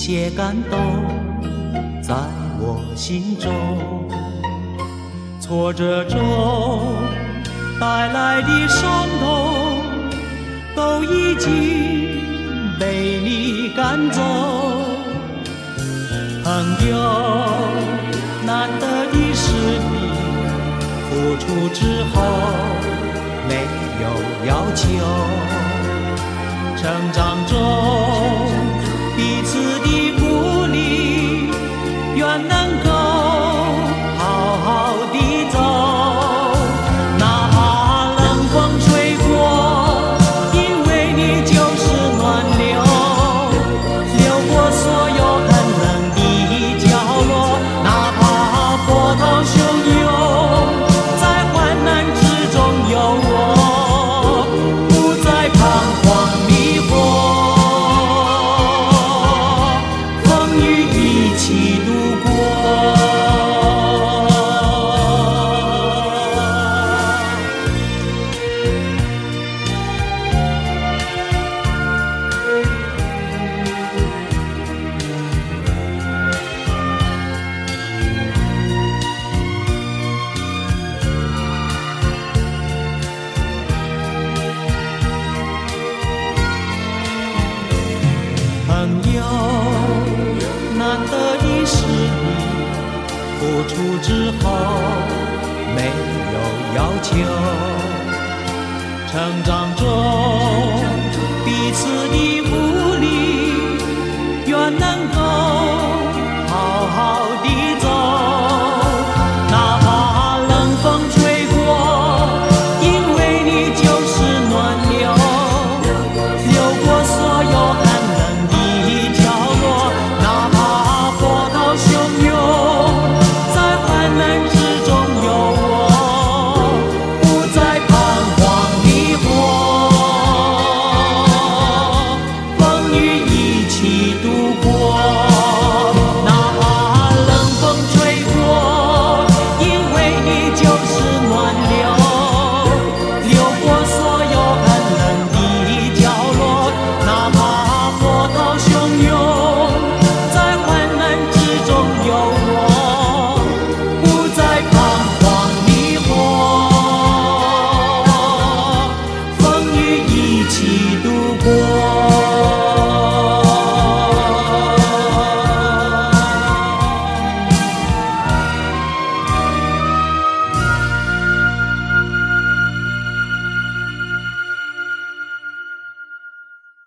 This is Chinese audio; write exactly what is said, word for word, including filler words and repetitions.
些感动在我心中，挫折中带来的伤痛都已经被你赶走。朋友，难得的是你付出之后没有要求，成长中彼此的鼓励愿能够好好地走，哪怕冷风吹过，因为你就是暖流，流过所有很冷的角落，哪怕波涛汹涌，在患难之中有我，不再彷徨迷惑，风雨一起度过。朋友，难得的是你付出之后没有要求，成长中彼此的鼓励愿能